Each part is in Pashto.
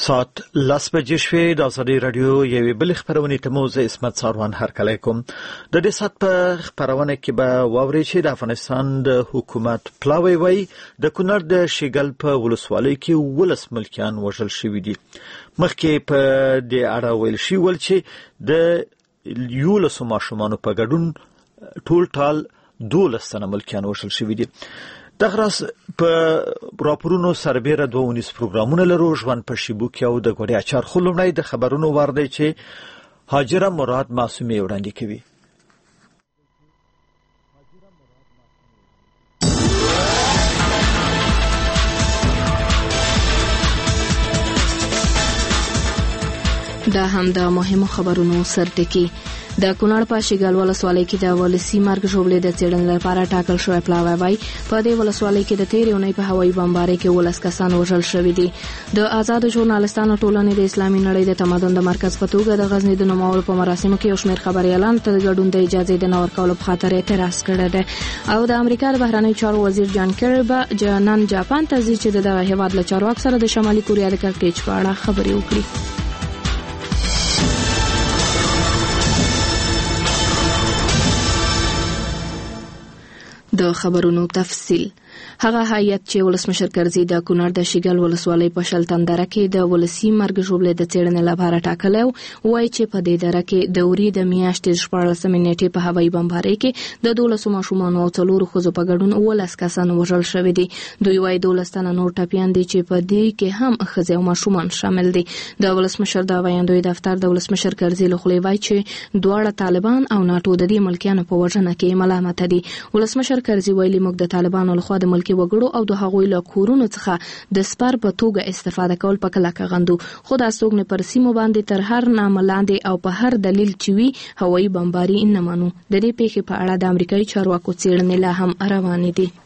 ساعت 10 بجې شوې د ازادي رادیو یوې بل خبرونه ته مو زه اسمت ساروان هرکلی کوم. د دې سات په خبرونه کې به واوري چې د افغانستان د حکومت پلاوی وای د کونړ د شیګل په ولسوالۍ کې 12 ملکیان وژل شوي دي. مخکې په دې اړه ویل شوی چې د 11 ماشومانو په ګډون ټول 12 تنه ملکیان وژل شوي دي. دغه په راپورونو سربېره 2 پروګرامونه لرو، ژوند په شیبو کې او د ګوډي اچار خلونای د خبرونو وردی چې هاجره مراد معصومه وړاندې کوي. دا هم د مهمو خبرونو سرټکی. د کونړ په شیګل ولسوالۍ کې د ولسی مرګ ژوبلې د څېړنې لپاره ټاکل شوی پلاوی وای په دې ولسوالۍ کې د تیرې اونۍ په هوایي بمبارۍ کې 12 کسان وژل شوي دي. د آزاد ژورنالستانو ټولنې د اسلامي نړۍ د تمدن د مرکز په توګه د غزنی د نوموړو په مراسمو کې یو شمېر خبريالان ته ګډون د اجازه د نور کولو په خاطر اعتراض کړی دی او د امریکا د بهرنیو چارو وزیر جان کیری به جنن جاپان ته ځي چې د هیواد له چارواکو سره د شمالي کوریا د کړکېچ په اړه خبرې وکړي. د خبرونو تفصیل. هغه هیئت چې ولسمشر کرزي د کونړ د شیګل ولسوالۍ په شلتن دره کې د ولسی مرګ ژوبلې د څېړنې لپاره ټاکلی وای چې په دې دره کې د اوري د میاشتې 14 نیټې په هوایي بمبارۍ کې د 12 ماشومانو او 4 ښځو په ګډون 12 کسان وژل شوي دي. دوی وای 12 تنه نور ټپیان دي چې په دې کې هم ښځې او ماشومان شامل دي. د ولسمشر د ویاندوی دفتر د ولسمشر کرزي له خولې وای چې دواړه طالبان او ناټو د دې ملکیانو په وژنه کې ملامت دي. ولسمشر کرزي ویلي موږ د طالبانو لخوا د ملکی وګړو او د هغوی له کورونو څخه د سپر په توګه استفاده کول په کلکه غندو، خو دا څوک نه پر سیمو باندې تر هر نامه لاندې او په هر دلیل چې وي هوایي بمباري نه منو. د دې پیښې په اړه د امریکایي چارواکو څېړنې لا هم روانې دي.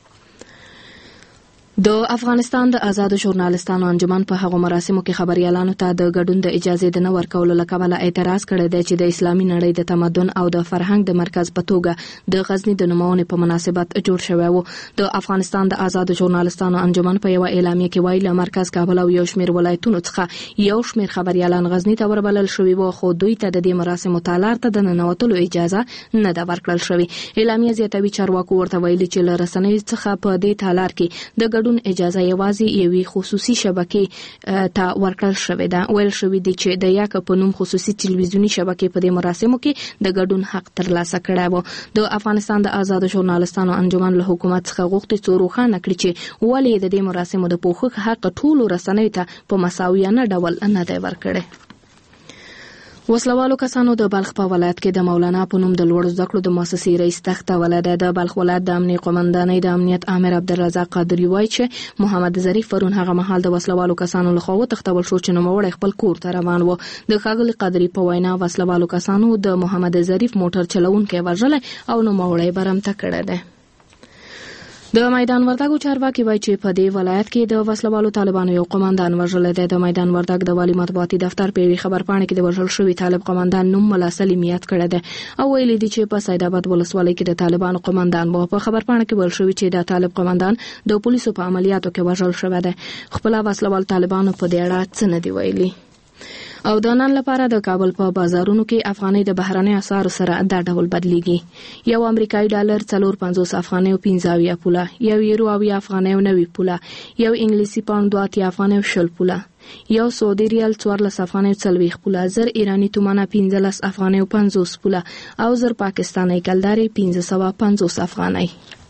د افغانستان د آزاد ژورنالستانو انجمن په هغو مراسمو کې خبريالانو ته د ګډون د اجازه د نه ورکولو له کبله اعتراض کړی دی چې د اسلامي نړۍ د تمدن او د فرهنګ د مرکز په توګه د غزنی د نومونې په مناسبت جوړ شوی و. د افغانستان د آزاد ژورنالستانو انجمن په یو اعلامیه کې وایي له مرکز کابل او یو شمېر ولایتونو څخه یو شمېر خبريالان غزنی ته وربلل شوي وو، خو دوی ته د دې مراسمو تالار ته د ننوتلو اجازه نه ده ورکړل شوې. اعلامیه زیاتوي چارواکو ورته ویلي چې له رسنیو څخه په دې تالار کې د ګډون اجازه یوازې یوې خصوصي شبکې ته ورکړل شوې ده. ویل شوي دي چې د یک په نوم خصوصي تلویزیونی شبکې په دې مراسمو کې د ګډون حق ترلاسه کړی و. د افغانستان د آزاد ژورنالستانو انجمن له حکومت څخه غوښتي څو روښانه کړي چې ولې د دې مراسمو د پوښښ حق ټولو رسنیو ته په مساویانه ډول نه دی ورکړی. وسلوالو کسانو د بلخ په ولایت کې د مولانا په نوم د لوړ زده کړو د مؤسسې رئیس تخته ولده د بلخ ولایت د امنیت قومندانۍ د امنیت امر عبدالرزاق قادری وایي چې محمد ظریف پرون هغه مهال د وسلوالو کسانو لخوا وتښتول شو چې نوموړی خپل کور ته روان و. د ښاغلي قادری په وینا وسلوالو کسانو د محمد ظریف موټر چلوونکی وژلی او نوموړی برمته کړی دی. د میدان وردګو چارواکي وایي چې په دې ولایت کې د وسلوالو طالبانو یو قومندان وژلی دی. د میدان وردګ د والي مطبوعاتي دفتر په یوې خبرپاڼې کې د وژل شوي طالب قومندان نوم ملا سلیم یاد کړی دی او ویلي دي چې په سیدآباد ولسوالۍ کې د طالبانو قومندان و. په خبرپاڼه کې ویل شوي چې د طالب قومندان د پولیسو په عملیاتو کې وژل شوی دی. خپله وسلوال طالبانو په دې اړه څه نه دي ویلي. او د نن لپاره د کابل په بازارونو کې افغانۍ د بهرنیو اسعارو سره دا ډول بدلیږي. یو امریکایي ډالر 450 افغانۍ او 15 پوله، یو یورو 80 افغانۍ او 90 پوله، یو انګلیسي پاوند 2 افغانۍ او 20 پوله، یو سعودي ریال 14 افغانۍ او 40 پوله، زر ایرانی تومانه 15 افغانۍ او 50 پوله او زر پاکستاني کلداري 1550 افغانۍ.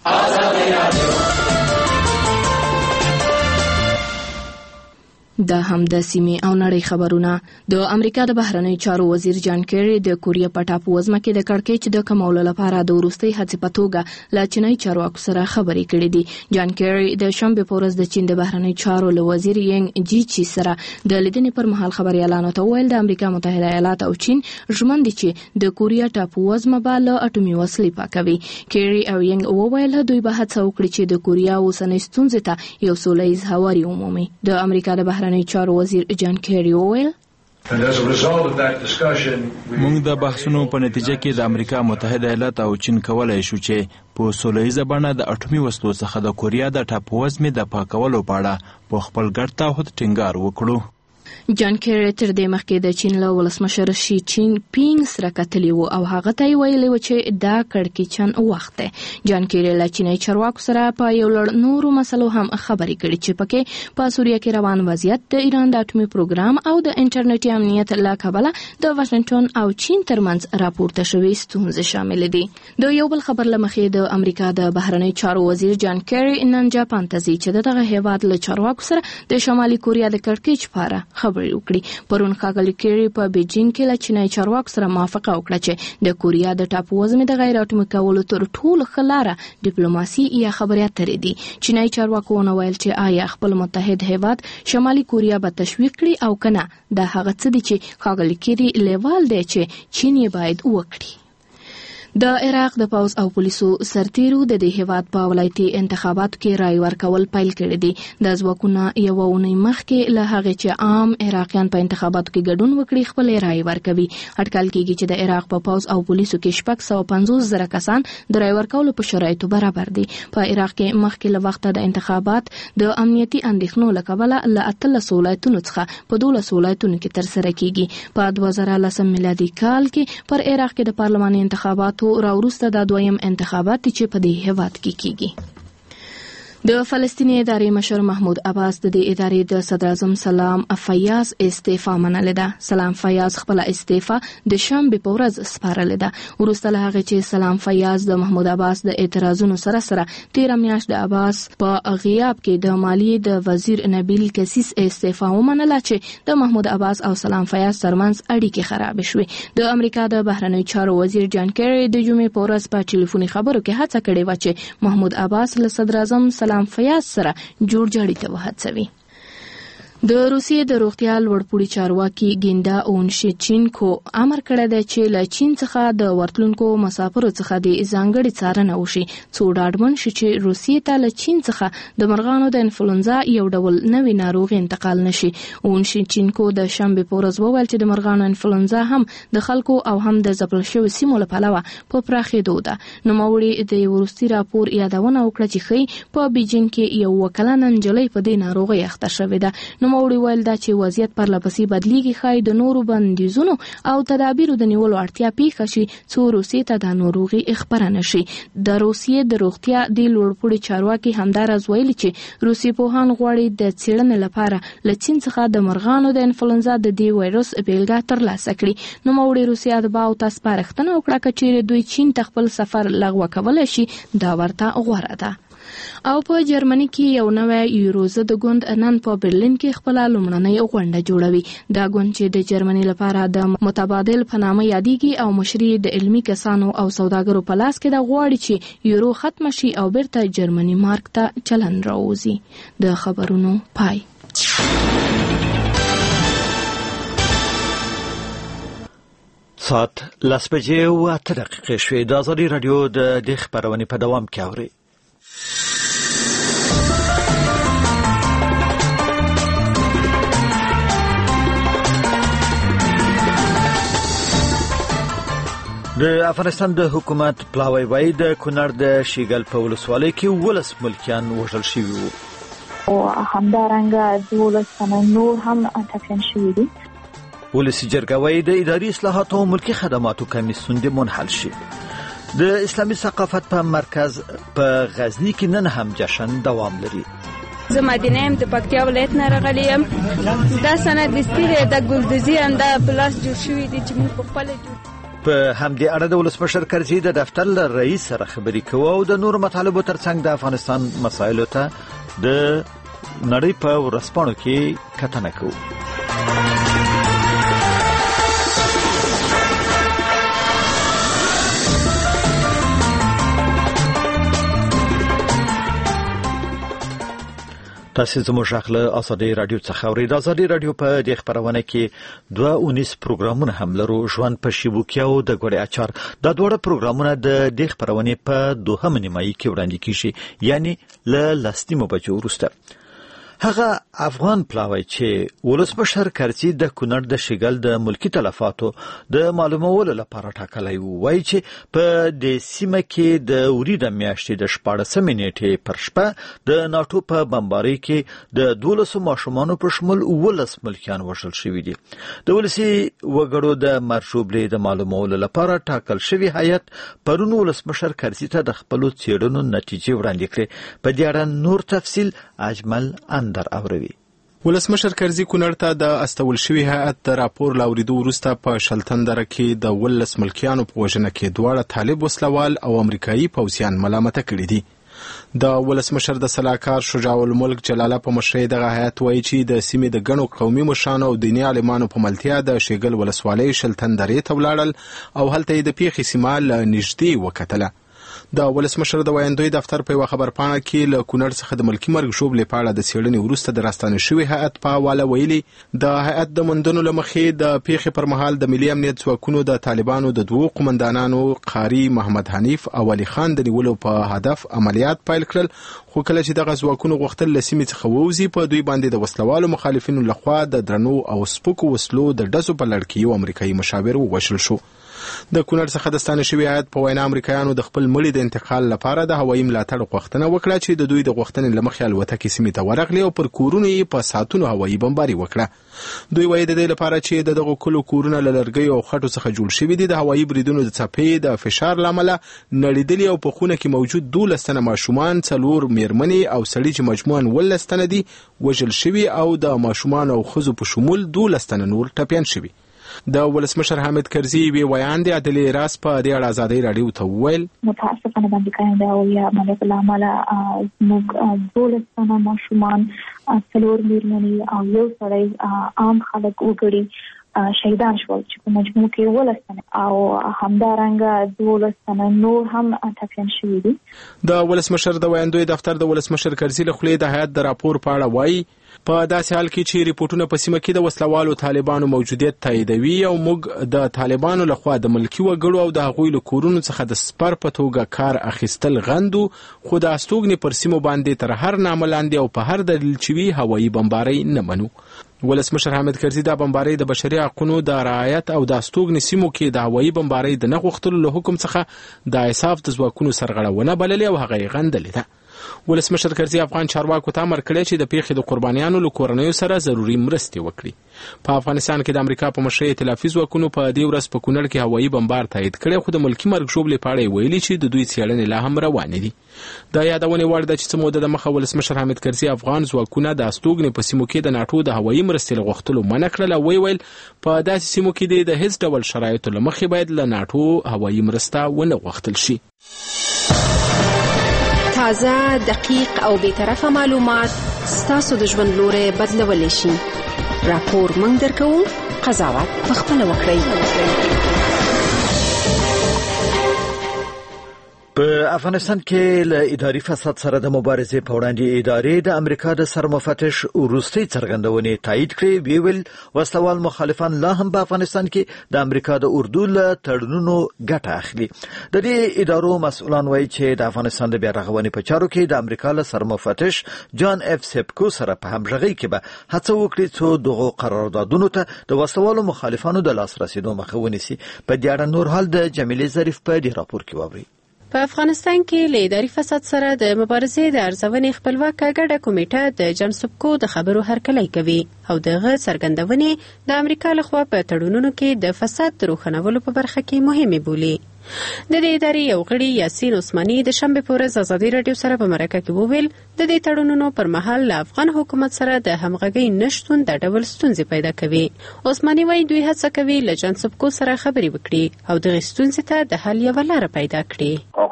دا هم د سیمې او نړۍ خبرونه. د امریکا د بهرنیو چارو وزیر جان کیری د کوریا په ټاپووزمه کې د کړکېچ د کمولو لپاره د وروستۍ هڅې په توګه له چینایي چارواکو سره خبرې کړې دي. جان کیری د شنبې په ورځ د چین د بهرنیو چارو له وزیر یینګ جیچي سره د لیدنې پر مهال خبريالانو ته ویل د امریکا متحده ایالات او چین ژمن دي چې د کوریا ټاپووزمه به له اټومي وسلې پاکوي. کیری او یینګ وویل دوی به هڅه وکړي چې د کوریا اوسنۍ ستونزې ته یو سولیز هواري ومومي. د امریکا د بهرنیو چارو وزیر جان کیری وویل موږ د بحثونو په نتیجه کې د امریکا متحده ایالات او چین کولای شو چې په سولهییزه بڼه د اټومي وسلو څخه د کوریا د ټاپووزمې د پاکولو په اړه په خپل ګډ تعهد ټینګار وکړو. جان کیری تر دې مخکې د چین له ولسمشر شي چین پینګ سره کتلی وو او هغه ته ویلي و چې دا کړکېچن وخت دی. جان کیری له چینی چارواکو سره په یو لړ نورو مسلو هم خبرې کړې چې پکې په سوریه کې روان وضعیت، د ایران د اټومي پروګرام او د انټرنیټي امنیت له کبله د واشنگټن او چین ترمنځ راپورته شوې ستونزې شامل دي. د یو بل خبر لمخې د امریکا د بهرنی چارو وزیر جان کیری نن جاپان ته ځي چې دغه هیواد له چارواکو سره د شمالي کوریا د کړکېچ په اړه خبرې وکړي. پرون ښاغلي کیری په بیجینګ کې له چینی چارواکو سره موافقه وکړه چې د کوریا د ټاپو وزمې د غیر اټومي کولو تر ټولو ښه لاره ډیپلوماسي یا خبرې اترې دي. چینی چارواکو وویل چې آیا خپل متحد هیواد شمالي کوریا به تشویق کړي او کنه دا هغه څه دي چې ښاغلي کیری لیوال دی چې چین یې باید وکړي. د عراق د پوځ او پولیسو سرتیرو د دې هیواد په ولایتي انتخاباتو کې رای ورکول پیل کړي دي. د ځواکونو یو اونۍ مخکې له هغه چې عام عراقیان په انتخاباتو کې ګډون وکړي خپل رای ورکوي. اټکل کېږي چې د عراق په پوځ او پولیسو کې 650,000 کسان د رای ورکولو په شرایطو برابر دي. په عراق کې مخکې له وخته د انتخابات د امنیتي اندېښنو له کبله له 13 ولایتونو څخه په 12 ولایتونو کې ترسره کیږي. په 2010 میلادي کال کې پر عراق کې د پارلماني انتخابات راوروسته د دویم انتخابات چې په دې هیواد کې کیږي. د فلسطیني ادارې مشر محمود عباس د دې ادارې د صدر اعظم سلام فیاض استعفا منلې ده. سلام فیاض خپل استعفا د شنبه په ورځ سپارلې ده. وروسته له هغه چې سلام فیاض د محمود عباس د اعتراضونو سره 13 میاشت د عباس په غیاب کې د مالیې د وزیر نبیل کسیس استعفا ومنله چې د محمود عباس او سلام فیاض ترمنځ اړیکې خراب شوې. د امریکا د بهرنی چارو وزیر جان کیری د جمعې په ورځ په ټلیفوني خبرو کې هڅه کړې و چې محمود عباس له صدر اعظم سلام فیاض سره جوړجاړي ته وهڅوي. د روسیې د روغتیا لوړپوړي چارواکي ګیندا اونشچینکو امر کړی دی چې له چین څخه د ورتلونکو مسافرو څخه د ځانګړي څارنه وشي څو ډاډمن شي چې روسیې ته له چین څخه د مرغانو د انفلونزا یو ډول نوې ناروغي انتقال نشي. اونشچینکو د شنبه په ورځ وویل چې د مرغانو انفلونزا هم د خلکو او هم د ځپل شویو سیمو له پلوه په پراخېدو ده. نوموړي د وروستي راپور یادونه وکړه چې ښیي په بیجینګ کې یو وکلانه نجلۍ په دې ناروغي اخته شوې ده. نوموړي ویل دا چې وضعیت پرلپسې بدلیږي ښایي د نورو بندیزونو او تدابیرو د نیولو اړتیا پیښه شي څو روسیې ته دا ناروغي خپره نشي. د روسیې د روغتیا د لوړپوړي چارواکي همداراز ویلي چې روسي پوهان غواړي د څېړنې لپاره له چین څخه د مرغانو د انفلونزا د دې وایرس بیلګه ترلاسه کړي. نوموړي روسي اتباعو ته سپارښتنه وکړه که چیرې دوی چین ته خپل سفر لغوه کولی شي دا ورته غوره ده. او په جرمني کې یو نوی یوروزه ګوند نن په برلین کې خپل لومړنۍ غونډه جوړوي. دا ګوند چې د جرمني لپاره د متبادل په نامه یادېږي او مشري د علمي کسانو او سوداګرو په لاس کې د غواړي چې یورو ختم شي او بیرته جرمني مارک ته چلن راوځي. د خبرونو پای. ساعت 10:08 شوې. د ازادي رادیو د خبرونې په دوام کې اوري. د افغانستان د حکومت پلاوی وای د کونړ د شیګل په ولسوالۍ کې 12 ملکیان وژل شوي وو او همدارنګه 12 تنه نور هم ټپیان شوي دي. ولسي جرګه وای د اداري اصلاحاتو او ملکي خدماتو کمیسیون د منحل شي. د اسلامي ثقافت په مرکز په غزنی کې نن هم جشن دوام لري. زه مدینه يم، د پکتیا ولایت نه راغلی یم. دا سند دستیره د ګلدوزي انده پلاس جوړ شوی دی چې موږ په خپل جوړ. په همدې اړه د ولسمشر کرزي د دفتر له رئیس سره خبرې کوي او د نور مطالبو ترڅنګ د افغانستان مسایلو ته د نړۍ په ورسپانو کې کتنه کوي. تاسو زموږ غږ ازادي رادیو څخه اورئ. د ازادي رادیو په دې خبرونه کې 2 پروګرامونه هم لرو. ژوند په شیبوکیا او د ګوړې اچار. دا دوه پروګرامونه د دې خبرونه په 2 نیمایي کې وړاندې کیږي، یعنی له 10 بجو وروسته. هغه افغان پلاوی چې ولسمشر کرزي د کونړ د شګل د ملکی تلفاتو د معلومولو لپاره ټاکلی وایي چې په د سیمه کې د وریده میاشتې د 14 نیټې پر شپه د ناتو په بمبارۍ کې د 12 ماشومانو په شمول 12 ملکیان وژل شوي دي. د ولسی وګړو د مرشوبلې د معلومولو لپاره ټاکل شوی هیئت پرون ولسمشر کرزي ته د خپل څېړنو نتیجې وړاندې کړې. په دې اړه نور تفصیل اجمل در اوروي. ولسمشر کرزي کونړ ته د استول شوی هیئت د راپور لاوریدو وروسته په شلتندره کې د 12 ملکیانو په وژنه کې دواړه طالب وسلوال او امریکایي پوځیان ملامته کړي دي. د ولسمشر د سلاکار شجاع الملک جلاله په مشرۍ دغه هیئت وایي چې د سیمې د ګڼو قومي مشرانو او دیني عالمانو په ملتیا د شګل ولسوالۍ شلتندرې ته ولاړل او هلته یې د پیښې سیمه له نږدې وکتله. د ولسمشر د ویاندوی دفتر په خبرپاڼه کې له کونړ څخه د ملکی مرګ ژوبلې په اړه د څېړنې وروسته د راستانه شوی هیئت په حواله ویلي د هیئت د موندنو له مخې د پیښې پر مهال د ملي امنیت ځواکونو د طالبانو د دوو قومندانانو قاری محمد حنیف او علي خان د نیولو په هدف عملیات پیل کړل، خو کله چې دغه ځواکونو غوښتل له سیمې څخه ووځي په دوی باندې د وسلوالو مخالفینو لخوا د درنو او سپکو وسلو د ډزو په لړ کې یو امریکایي مشاور ووژل شو. د کونړ څخه د ستانه شوی هیئت په وینا امریکایانو د خپل مړي د انتقال لپاره د هوایي ملاتړ غوښتنه وکړه چې د دوی د غوښتنې له مخې الوتکې سیمې ته ورغلې او پر کورونو یې په ساعتونو هوایي بمباري وکړه. دوی وایي د دې لپاره چې دغه کلو کورونه له لرګیو او خټو څخه جوړ شوي دي د هوایي بریدونو د څپې د فشار له امله نړېدلي او په خونه کې موجود 12 تنه ماشومان، 4 میرمنې او سړي چې مجموعاً 12 تنه دي وژل شوي او د ماشومان او ښځو په شمول 12 تنه نور ټپیان شوي. د ولسمشر حامد کرزي وی ویان دی عدل راس په دې اړه ازادي رادیو ته ویل متاسفانه باندې کاند او یا ملک العمل موږ 12 تنه ماشومان، 4 میرمنې او یو سړی عام خلک وګړي شهیدان شول چې په مجموع کې 12 تنه او همدارنګه 12 تنه نور هم ټپیان شوي دي. د ولسمشر د ویاندوی دفتر د ولسمشر کرزي له خولې د هیئت د راپور په اړه وایي په داسې حال کې چې ریپورتونه په سیمه کې د وسلوالو طالبانو موجودیت تاییدوي او موږ د طالبانو لخوا د ملکی وګړو او د هغوی له کورونو څخه د سپر په توګه کار اخیستل غندو، خو د استوګنې پر سیمو باندې تر هر نامه لاندې او په هر دلیل چې وي هوایي بمبارۍ نه منو. ولسمشر حامد کرزي د بمبارۍ د بشري حقوقو د رعایت او د استوګنې سیمو کې د هوایي بمبارۍ د نه غوښتلو له حکم څخه د انصاف د ځواکونو سرغړونه بللې او هغه یې غندلې ده. ولسمشر کرزي افغان چارواکو ته امر کړی چې د پیښې د قربانیانو له کورنیو سره ضروري مرستې وکړي. په افغانستان کې د امریکا په مشرۍ ائتلافي ځواکونو په دې ورځ په کونړ کې هوایي بمبار تایید کړی، خو د ملکی مرګ ژوبلې په اړه ویلي چې د دوی څېړنې لا هم روانې دي. دا یادونه وړ ده چې څه موده د مخه ولسمشر حامد کرزي افغان ځواکونه د استوګنې په سیمو کې د ناټو د هوایي مرستې له غوښتلو منع کړل او ویل په داسې سیمو کې د هیڅ ډول شرایطو له مخې باید له ناټو هوایي مرسته ونه غوښتل شي. تازه، دقیق او بی‌طرفه معلومات ستاسو د ژوند لوري بدلولی شي. راپور موږ درکوو، قضاوت پخپله وکړئ. په افغانستان کې له اداري فساد سره د مبارزې په وړاندې ادارې د امریکا د سرمفتش وروستۍ څرګندونې تایید کړې. ویل وسلوال مخالفان لا هم په افغانستان کې د امریکا د اردو له تړونونو ګټه اخلي. د دې ادارو مسؤلان وایي چې د افغانستان د بیا رغونې په چارو کې د امریکا له سرمفتش جان اف سپکو سره په همغږۍ کې به هڅه وکړي څو دغه قراردادونو ته د وسلوالو مخالفانو د لاس رسیدو مخه ونیسي. په دې اړه نور حال د جمیلې ظریف په دې راپور کې واورئ. په افغانستان کې له اداري فساد سره د مبارزې د ارزونې خپلواکه ګډه کمیټه د جان سپکو د خبرو هرکلی کوي او دغه څرګندونې د امریکا لخوا په تړونونو کې د فساد د روښانولو په برخه کې مهمه بولي. د دې ادارې یو غړي یاسین عثماني د شنبه په ورځ ازادي رادیو سره په مرکه کې وویل د دې تړونونو پر مهال له افغان حکومت سره د همغږۍ نشتون د ډول ستونزې پیدا کوي. عثماني وايي دوی هڅه کوي له جان سپکو سره خبرې وکړي او دغه ستونزې ته د حل یوه لاره پیدا کړي.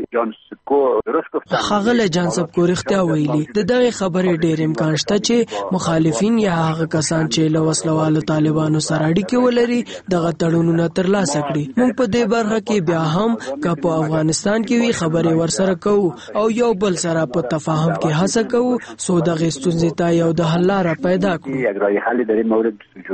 خاغله جان سپکو رښتیا ویلي د دغه خبرې ډېر امکان شته چې مخالفین یا هغه کسان چې له وسلوالو طالبانو سره اړیکې ولري دغه تړونونه ترلاسه کړي. موږ په دې برخه کې بیا هم که په افغانستان کې وی خبرې ورسره کوو او یو بل سره په تفاهم کې هڅه کوو څو دغه ستونزې ته یو د حل لاره پیدا کړو.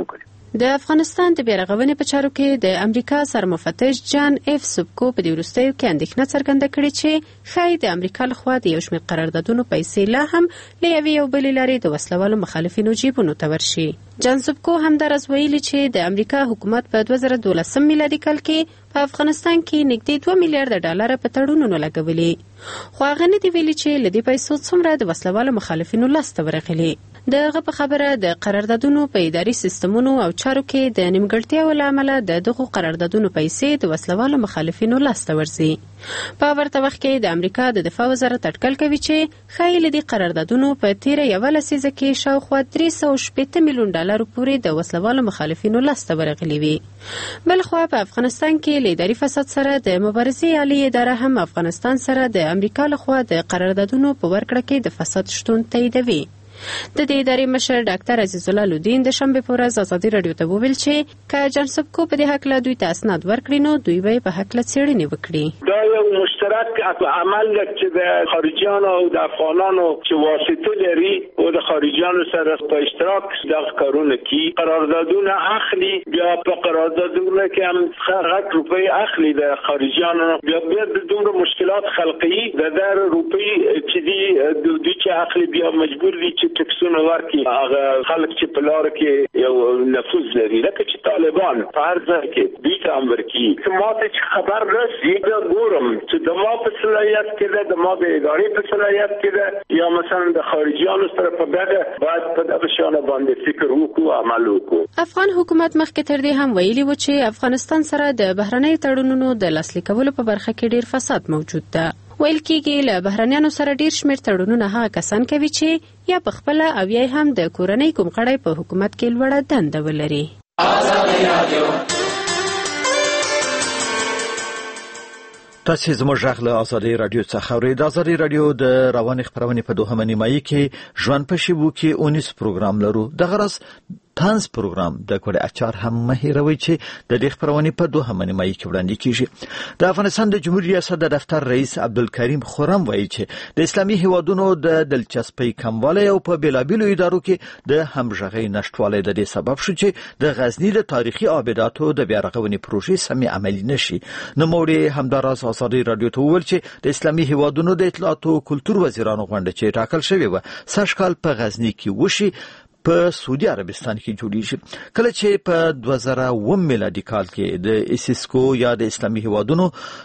د افغانستان د بیارغونې په چارو کې د امریکا سرمفتش جان اف سوبکو په دې وروستیو کې اندېښنه څرګنده کړې چې ښایي د امریکا لخوا د یو شمېر قراردادونو پیسې لا هم له یوې او بلې لارې د وسلوالو مخالفینو جیبونو ته ورشي. جان سوبکو همداراز ویلي چې د امریکا حکومت په 2012 میلادي کال کې په افغانستان کې نږدې 2 میلیارډ ډالر په تړونونو لګولي، خو هغه نه دی ویلي چې له دې پیسو څومره د وسلوالو مخالفینو لاسته ورغلي. دغه په خبره د قراردادونو په اداري سیستمونو او چارو کې د نیمګړتیاو له امله د دغو قراردادونو پیسې د وسلوالو مخالفینو لاسته ورځي. په ورته وخت کې د امریکا د دفاع وزارت اټکل کوي چې ښایي له دې قراردادونو په تیره یوه لسیزه کې شاوخوا 360 میلیون ډالرو پورې د وسلوالو مخالفینو لاسته ورغلي وي. بلخوا په افغانستان کې له اداري فساد سره د مبارزې عالی اداره هم افغانستان سره د امریکا لخوا د قراردادونو په ورکړه کې د فساد شتون تاییدوي. د دې ادارې مشر ډاکټر عزیز الله لودین د شنبې په ورځ ازادي راډیو ته وویل چې که جان سوبکو په دې هکله دوی ته اسناد ورکړي نو دوی به په هکله څېړنې وکړي. دا یو مشترک عمل دی چې د خارجیانو او د افغانانو چې واسطه لري او د خارجیانو سره په اشتراک دغه کارونه کوي، قراردادونه اخلي، بیا په قراردادونه کې هم غټ روپۍ اخلي د خارجیانو، بیا د دومره مشکلات خلقي د در روپۍ چې دی دوی چې اخلي بیا مجبور دي چې ټکسونه ورکړي هغه خلک چې په لار کې یو نفوذ لري، لکه چې طالبان په هر ځای کې دوی ته امر کوي. ما ته چې خبر رسي زه ګورم چې د ما په صلاحیت کې ده، د ما د ادارې په صلاحیت کې ده، یا مثلا د خارجیانو سره په ګډه باید په دغه شیانو باندې فکر وکړو، عمل وکړو. افغان حکومت مخکې تر دې هم ویلي و چې افغانستان سره د بهرنۍ تړونونو د لاسلیک کولو په برخه کې ډیر فساد موجود ده. ویل کېږي له بهرنیانو سره ډیر شمېر تړونونه هغه کسان کوي چې یا په خپله او یا هم د کورنۍ کوم غړی په حکومت کې لوړه دنده ولري. تاسو زموږ غږ له ازادي رادیو څخه اورئ. د ازادي رادیو د رواني خبرونې په 2 نیمایي کې ژوند په شیبو کې 19 پروګرام لرو. دغه راز تانس پروګرام د کوډ اچار هم مهیروي چې د دې خبرونې په 2 نیمایي کې وړاندې کیږي. د افغانستان د جمهوریت ریاست د دفتر رئیس عبدالکریم خرم وایي چې د اسلامي هیوادونو د دلچسپۍ کموالی او په بیلابیلو ادارو کې د همغږۍ نشټوالی د دې سبب شو چې د غزنی د تاریخي آباداتو د بیارغونې پروژې سمې عملي نشي. نوموړي همداراز ازادي رادیو ته وویل چې د اسلامي هیوادونو د اطلاعات او کلتور وزیرانو غونډه چې ټاکل شوې وه سږ کال په غزنی کې وشي په سعودي عربستان کې جوړیږي، کله چې په 2001 میلادي کال کې د اسیسکو یا د اسلامي هیوادونو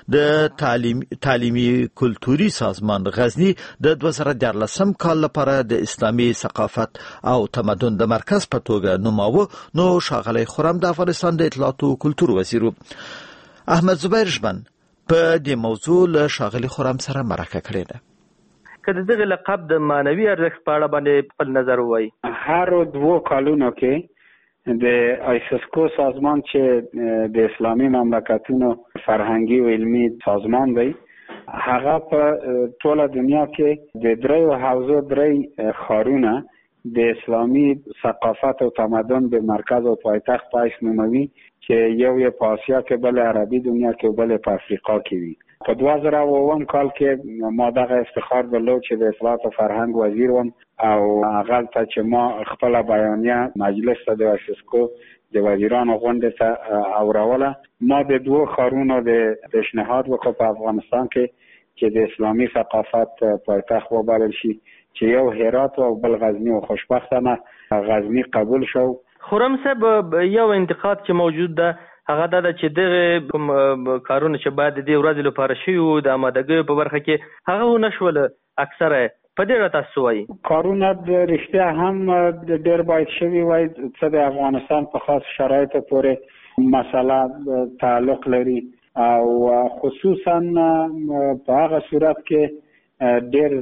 د تعلیمي کلتوري سازمان غزنی د 2014 کال لپاره د اسلامي ثقافت او تمدن د مرکز په توګه نوماوه. نو ښاغلی خرم د افغانستان د اطلاعات او کلتور وزیر احمد زبیر ژبن په دې موضوع له ښاغلي خرم سره مرکه کړې ده. که د دغه لقب د معنوي ارزښت په اړه باندې خپل نظر ووایي. هر 2 کالونو کې د آیسیسکو سازمان چې د اسلامي مملکتونو فرهنګي او علمي سازمان دی، هغه په ټوله دنیا کې د 3 حوزو 3 ښارونه د اسلامي ثقافت او تمدن د مرکز او پایتخت پایس نوموي، چې یو یې په آسیا کې، بل عربي دنیا کې او بل په افریقا کې وي. په 2001 کال کې ما دغه افتخار درلود چې د اطلاعات او فرهنګ وزیر وم او هغه ته چې ما خپل بیانیه مجلس ته د آیسیسکو د وزیرانو غونډې ته اوروله. ما د 2 ښارونو د پیشنهاد وکړ په افغانستان کې چې د اسلامي ثقافت پایتخت وبلل شي، چې یو هرات او بل غزنی، او خوشبختانه غزنی قبول شو. خرم صاحب یو انتقاد چې موجود ده هغه دا چې دغه کوم کارونه چې باید د دې ورځې لپاره شوي وو د آمادګۍ په برخه کې هغه ونشول، اکثره په دې راته تاسو وایي کارونه د رښتیا هم ډېر باید شوي وای، څه د افغانستان په خاص شرایطو پورې مسله تعلق لري او خصوصا په هغه صورت کې ډېر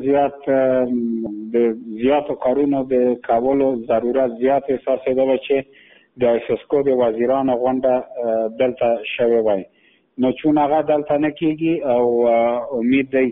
زیات د زیاتو کارونو د کولو ضرورت زیات احساسېدل چې د آیسیسکو د وزیرانو غونډه دلته شوې وای. نو چون هغه دلته نه کېږي او امید دی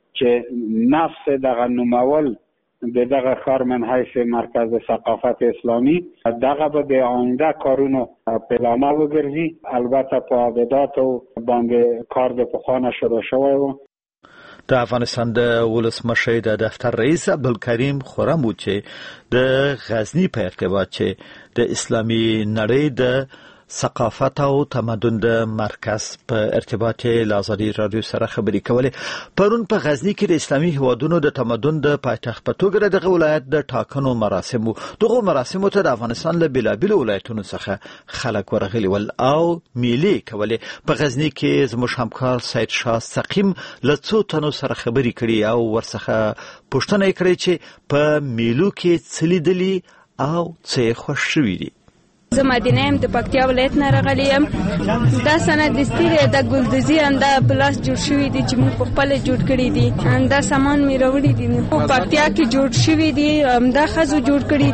چې نفس دغه نومول د دغه ښار من حیث مرکز ثقافت اسلامي دغه به د آینده کارونو پیلامه وګرځي. البته په عباداتو باندې کار د پخوانه شروع شوی و. د افغانستان د ولسمشر د دفتر رئیس عبدالکریم خرم چې د غزنی په ارتباط چې د اسلامي نړۍ د ثقافت او تمدن د مرکز په ارتباط له ازادي رادیو سره خبرې کولې. پرون په غزنی کې د اسلامي هیوادونو د تمدن د پایتخت په توګه د ولایت د ټاکنو مراسم دغه مراسم ته د افغانستان له بلابل ولایتونو څخه خلک ورغلي ول او میلي کولې. په غزنی کې زموږ همکار سید شاه سقیم له څو تنو سره خبرې کړي او ورڅخه پوښتنه یې کړې چې په میلو کې څه لیدلي او څه خوښ شوي دي. زه مدینه یم د پکتیا ولایت نه راغلی یم. دا سند دستي د ګلدوزي انده پلاس جوړ شوی دی چې موږ په خپل جوړ کړی دي. دا سامان مې راوړی دي په پکتیا کې جوړ شوی دی. دا خزو جوړ کړی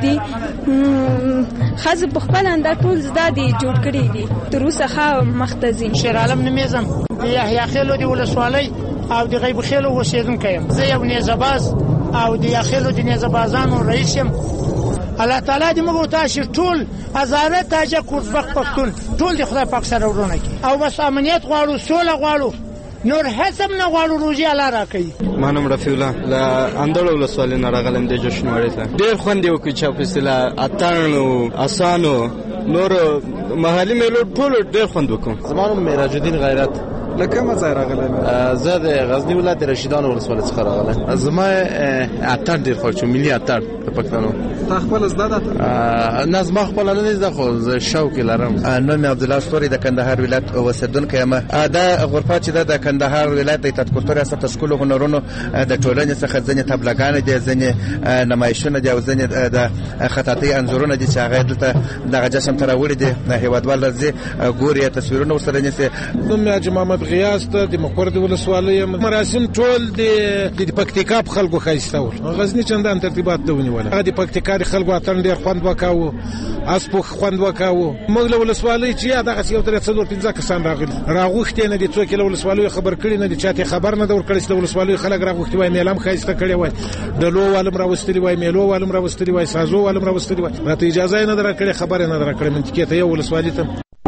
دي. خزو په خپل انده ټول زده دي جوړ کړی دي. تر اوسه ښه مختزي شیر عالم نمیزم د یحیی خیلو دی ولسوالۍ او د غیب خیلو اوسیدونکی یم. زه یو نیزه‌باز او د یحیی د نیزه‌بازانو رئیس یم. الله تعالی دې موږ تاسو ټول هزاره تاجک کوزبخ پښتون ټول د خدای پاک سره ورونه کی او بس امنیت غواړو سوله غواړو نور هڅم نه غواړو روزي الله راکړي. ما نوم رفیع الله له اندړ ولسوالۍ نه راغلم د جشنواري ته. ډېر خوند یې وکړ چې په اصطلاح اتڼ اسانو نور محلي میلو ټول ډېر خوند وکړ. زما نوم معراج الدین غیرت له کومه ځای راغلی؟ زه د غزنی ولایت رشیدان ولسوالۍ څخه راغلی. زما اتڼ ډېر خوښ شو، ملي اتڼ د پښتنو. تا خپل زده ده؟ نه زما خپل نه زده خو زه شوق لرم. نوم عبدالله سوري د کندهار ولایت اوسیدونکی یم. دا غرفه چې د کندهار ولایت د تذکرتو ریاست تشکیل هنرونو د ټولنې څخه ځینې تبلیغان دي، ځینې نمایشونه دي او ځینې د خطاطۍ انځورونه دي چې هغه دلته دغه جشن ته راوړي دي. هیوادوال راځي ګوري تصویرونه ورسره نیسي. نوم حاجي محمد غیاث د مقر د ولسوالۍ مراسم ټول د پکتیکا په خلکو ښایسته ول. غزنی چندان ترتیبات ته ونیول. هغه د پکتیکا د خلکو اتڼ ډېر خوند وکاوه، اسپو خوند وکاوه. موږ له ولسوالۍ چې دغه یو تر څلور پنځه کسان راغلي راغوښتي نه دي څوک له ولسوالۍ خبر کړي نه دي، چاته خبر نه دور کړي. له ولسوالۍ خلک راغوښتي وای میلم ښایسته کړي وای، د لو والم راوستلی وای، میلو والم راوستلی وای، سازو والم راوستلی وای. راته اجازه نه درکړي، خبر نه درکړي. منطقي ته یو ولسوالۍ ته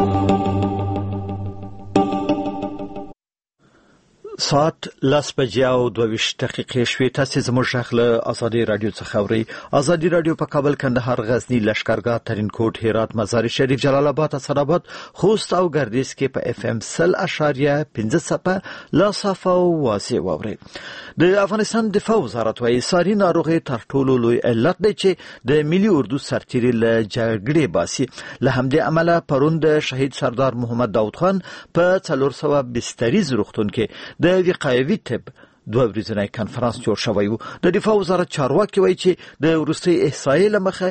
ساعت 10:22 شوې. تاسو زموږ غږ له ازادي رادیو څخه اورئ. ازادي رادیو په کابل، کندهار، غزنی، لشکرګاه، ترینکوټ، هرات، مزار شریف، جلال آباد، اسداباد، خوست او ګردیز کې په اف ام 0.5 صفه لا صفه او واضح واورئ. د افغانستان دفاع وزارت وايي ساري ناروغي تر ټولو لوی علت دی چې د ملي اردو سرتیري له جګړې باسي. له همدې عمله پرون د شهید سردار محمد داود خان په 400 بستریز روغتون کې د وقایوي طب دوه ورځنی کانفرنس جوړ شوی و. د دفاع وزارت چارواکي وایي چې د وروستي احصایې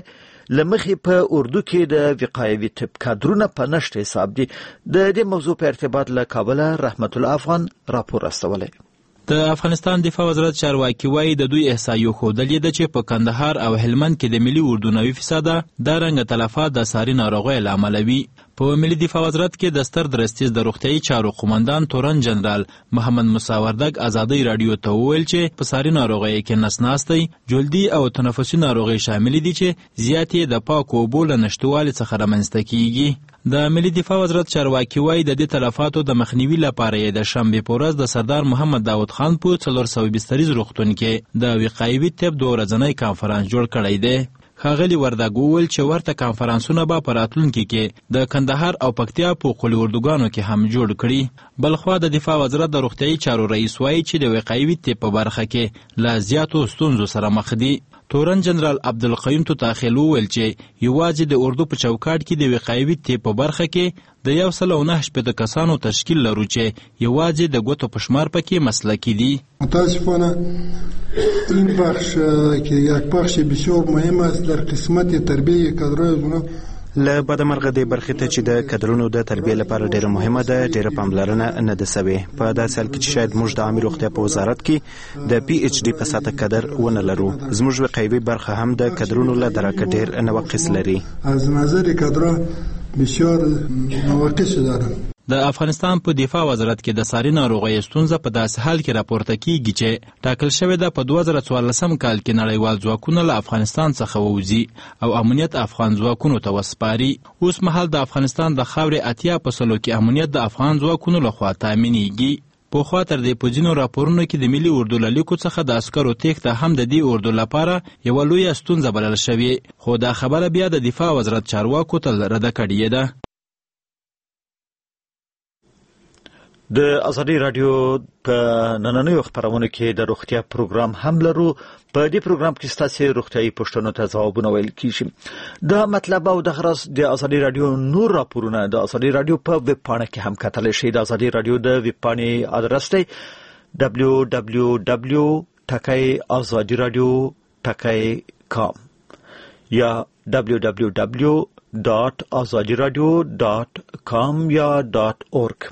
لمخې په اردو کې د وقایوي طب کادرونه په نشته حساب دي. د دې موضوع په ارتباط له کابل رحمت الله افغان راپور استولی. د افغانستان دفاع وزارت چارواکي وایي د دوی احصایو ښودلې ده چې په کندهار او هلمند کې د ملي اردو 90% د رنګ تلفات د ساري ناروغۍ له امله وي. په ملي دفاع وزارت کې د ستر درستیز د روغتیايي چارو قومندان تورن جنرال محمد موسی وردګ ازادي رادیو ته وویل چې په ساري ناروغۍ کې نسناستي، جلدي او تنفسي ناروغۍ شامل دي چې زیاتې د پاکو اوبو له نشتوالي څخه رامنځته کیږي. د ملي دفاع وزارت چارواکي وایي د دې تلفاتو د مخنیوي لپاره یې د شنبې په ورځ د سردار محمد داود خان په 400 بستریز روغتون کې د وقایوي طب دوه ورځنی کانفرنس جوړ کړی دی. ښاغلي وردګ وویل چې ورته کانفرنسونه به په راتلونکي کې د کندهار او پکتیا په قولي اردوګانو کې هم جوړ کړي. بلخوا د دفاع وزارت د روغتیايي چارو رئیس وایي چې د وقایوي طب په برخه کې له زیاتو ستونزو سره مخ دي. تورن جنرال عبدالقیوم توتاخیل وویل چې یوازې د اردو په چوکاټ کې د وقایوي طب په برخه کې د 109 کسانو تشکیل لرو چې یوازې د ګوتو په شمار پکې مسلکی دي. متاسفانه این بخش که یک بخش بسیار مهم است در قسمت تربیه کادرهای له بدمرغه د برخې ته چې د کادرونو د تربیه لپاره ډیره مهمه ده، ډیره پاملرنه نه ده سوې. په داسې حال کې چې شاید موږ د عامه روغتیا په وزارت کې د پی ایچ ډي په سطح کادر ونه لرو. زموږ وقایوي برخه هم د کادرونو له درکه ډیر نواقص لري. از نظر کادرها بسیار نواقص داره. د افغانستان په دفاع وزارت کې د ساري ناروغۍ ستونزه په داسې حال کې راپورته کیږي چې ټاکل شوې ده په 2014 کال کې نړیوال ځواکونه له افغانستان څخه ووځي او امنیت افغان ځواکونو ته وسپاري. اوس مهال د افغانستان د خاورې 80% کې امنیت د افغان ځواکونو لخوا تامینېږي. پوخوا تر دې په ځینو راپورونو کې د ملي اردو له لیکو څخه د عسکرو تېښته هم د دې اردو لپاره یوه لویه ستونزه بلل شوې، خو دا خبره بیا د دفاع وزارت چارواکو تل رده کړې ده. د ازادي رادیو په نننیو خبرونو کې د روغتیا پروګرام هم لرو. په دې پروګرام کې ستاسو روغتیايي پوښتنو ته ځوابونه ویل کیږي. دا مطلب او د غرض د ازادي رادیو نور راپورونه د ازادي رادیو په ویب پاڼه کې هم کتل شي. د ازادي رادیو د ویب پاڼې ادرس دی www.azadiradio.com یا www.azadiradio.com یا .org.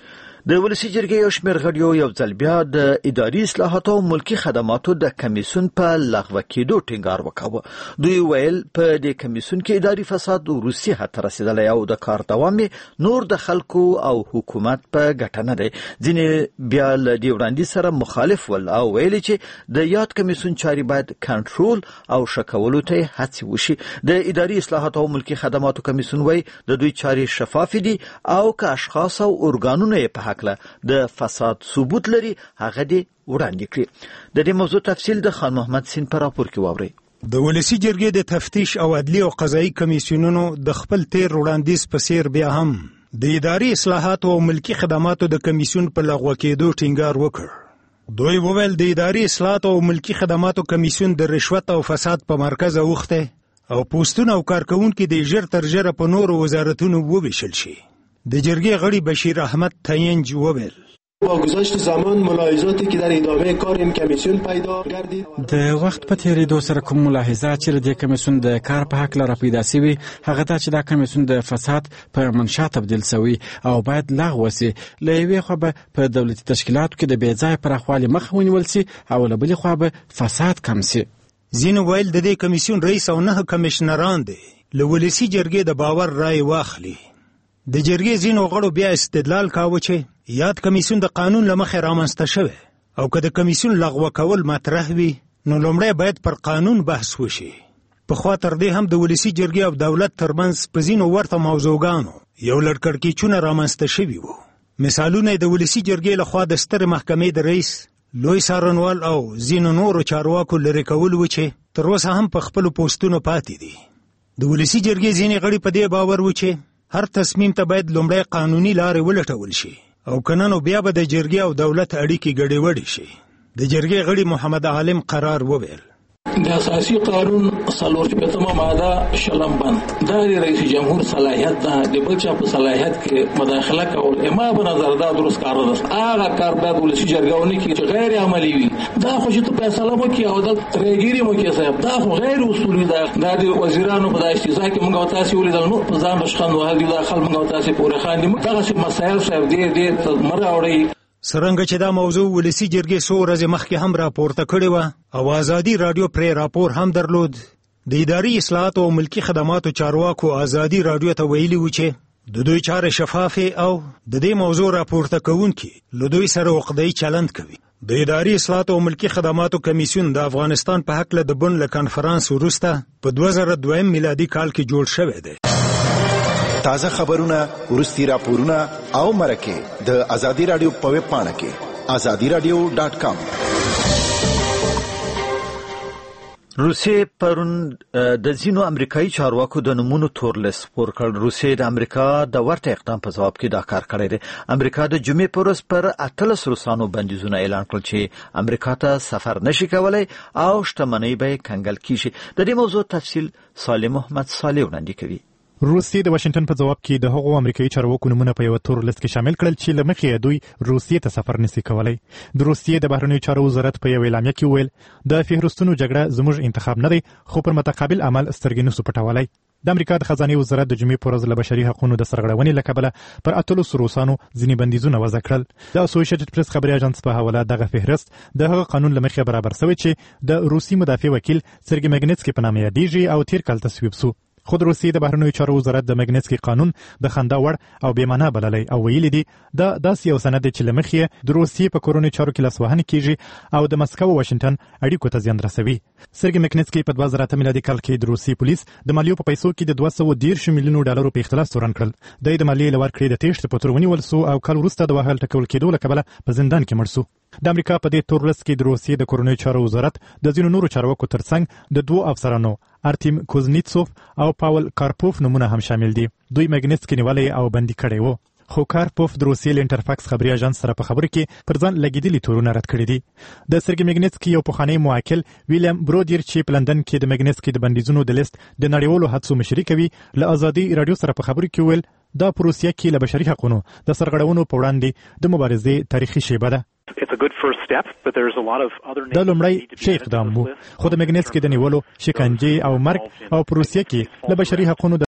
د ولسی جرګې یو شمېر غړیو یو ځل بیا د اداري اصلاحاتو او ملکی خدماتو د کمیسیون په لغوه کېدو ټینګار وکاوه. دوی ویل په دې کمیسیون کې اداري فساد وروسي حد ته رسیدلی او د کار دوام نور د خلکو او حکومت په ګټه نه دی. ځینې بیا له دې وړاندیز سره مخالف ول او ویل چې د یاد کمیسیون چارې باید کنټرول او ښه کولو ته هڅې وشي. د اداري اصلاحاتو او ملکی خدماتو کمیسیون وایي د دوی چارې شفاف دي او که اشخاص او ارګانونه یې په د فساد ثبوت لري هغه دې وړاندې کړي. د دې موضوع تفصیل د خان محمد سین په راپور کې واورئ. د ولسی جرګې د تفتیش او عدلی او قضایي کمیسیونونو د خپل تیر وړاندیز په څیر بیا هم د اداري اصلاحاتو او ملکی خدماتو د کمیسیون په لغوه کېدو ټینګار وکړ. دوی وویل د اداري اصلاحاتو او ملکی خدماتو کمیسیون د رشوت او فساد په مرکز اوخته او پوسټونه او کارکونکو د ژر تر ژره په نورو وزارتونو وویشل شي. د جرګې غړي بشیر احمد تاینج وویل با گذشت زمان ملاحظاتی که در ادامه کار این کمیسیون پیدا گردید د وخت په تیریدو سره کوم ملاحظات چې د کمیسیون د کار په حق لپاره پیدا شوي هغه دا چې دا کمیسیون د فساد په منشا تبدیل شوی او باید لغوه شي. له یوې خوا به په دولتي تشکیلاتو کې د بې ځایه پراخوالي مخه ونیول شي او له بلې خوا به فساد کم شي. ځینو ویل د دې کمیسیون رئیس او 9 کمشنران دي له ولسی جرګې د باور رای واخلي. د جرګې ځینو غړو بیا استدلال کاوه چې یاد کمیسیون د قانون له مخې رامنځته شوی او که د کمیسیون لغوه کول مطرح وي نو لومړی باید پر قانون بحث وشي. پخوا تر دې هم د ولسی جرګې او دولت ترمنځ په ځینو ورته موضوعګانو یو لړ کړکېچونه رامنځته شوي وو. مثالونه د ولسی جرګې لخوا د سترې محکمې د رئیس لوی څارنوال او ځینو نورو چارواکو لرې کول و چې تر اوسه هم په خپلو پوسټونو پاتې دي. د ولسی جرګې ځینې غړي په دې باور و چې هر تصمیم ته باید لومړی قانوني لارې ولټول شي او کنه نو بیا به د جرګې او دولت اړیکې ګډوډې شي. د جرګې غړي محمد عالم قرار وویل د اساسي قانون 40 ماده شلم بند دا رئیس جمهور صلاحیت ده د بل چا په صلاحیت کې مداخله کول ما په نظر دا درست کار نه ده. هغه کار باید ولسی جرګهونه کې چې غیر عملی وي دا خو چې ته فیصله وکړي او د ریګيري مو کې صاحب دا خو غیر اصولي ده. دا د وزیرانو په استیزا کې موږ تاسو ولیدل نو په ځان بشخند وهل دي داخل موږ تاسو پورې خاندي دا چې مسایل صاحب دې مرا وړي. سرنګه چې دا موضوع ولسی جرګې څو ورځې مخکې هم راپورته کړې وه او ازادي رادیو پرې راپور هم درلود. د اداري اصلاحاتو او ملکی خدماتو چارواکو ازادي رادیو ته ویلي و چې د دوی چارې شفافې او د دې موضوع راپورته کوونکي له دوی سره عقده‌ای چلند کوي. د اداري اصلاحاتو او ملکی خدماتو کمیسیون د افغانستان په حق له د بن له کانفرنس وروسته په 2002 میلادي کال کې جوړ شوی دی. تازه خبرونه ورستي راپورونه او مرکه د ازادي رادیو په ویب پاڼه کې azadiradio.com. روسیې پرون د ځینو امریکایي چارواکو د نومونو تورلیست خپور کړ. روسیې د امریکا د ورته اقدام په ځواب کې دا کار کړی دی. امریکا د جمعې په ورځ پر 18 روسانو بندیزونه اعلان کړل چې امریکا ته سفر نشي کولای او شتمنۍ به کنګل کیږي. د دې موضوع تفصیل صالح محمد صالح وړاندې کوي. روسیې د واشنگټن په ځواب کې د هغو امریکایي چارواکو نومونه په یو تور لیست کې شامل کړل چې له مخې دوی روسیې ته سفر نشي کولای. د روسیې د بهرنیو چارو وزارت په یو اعلامیه کې ویل د فهرستونو جګړه زموږ انتخاب نه دی خو پر متقابل عمل سترګې نسو پټولای. د امریکا د خزانه وزارت د جمعې په ورځ له بشري حقوقو د سرغړونې له کبله پر 18 روسانو ځینې بندیزونه وضع کړل. د اسوسییټډ پریس خبري اژانس په حواله دغه فهرست د هغه قانون له مخې برابر شوی چې د روسي مدافع وکیل سرګي مګنیټسکي په نامه یادېږي او تیر کال تصویب شو. خو د روسیې د بهرنیو چارو وزارت د مګنسکي قانون د خندا وړ او بې معنا بللی او ویلي دي دا داسې یو سند دی چې له مخې د روسیې په کورونو چارو کې لاسوهنه کیږي او د مسکو او واشنګټن اړیکو ته زیان رسوي. سرګي مګنسکي په 2008 میلادي کال کې د روسیې پولیس د مالیو په پیسو کې د 213 میلیونو ډالرو په اختلاس تورن کړل. د مالیې لور کړې د تېښتې په تور ونیول سو او کال وروسته د وهل ټکول کېدو له کبله په زندان کې مړ سو. د امریکا په دې تورلس کې د روسیې د کورونو چارو وزارت د ځینو نورو چارواکو ترڅنګ د دوه افسرانو ارتیم کوزنیتسوف او پاول کارپوف نمونه هم شامل دي. دوی مګنسکي نیولې او بندي کړي وو. خو کارپوف د روسیې لینټرفاکس خبري اژانس سره په خبرو کې پر ځان لګیدلي تورونه رد کړي دي. د سرګي مګنسکي یو پخوانی موکل ویلیام برودیر چې په لندن کې د مګنسکي د بندیزونو د لیست د نړیوالو حادثو مشري کوي له ازادي رادیو سره په خبرو کې ویل دا په روسیه کې له بشري حقوقو د سرغړونو په وړاندې د مبارزې تاریخي شیبه ده. دا لومړی ښه اقدام و خو د مګنسکي د نیولو شکنجې او مرګ او په روسیه کې له بشري حقوقو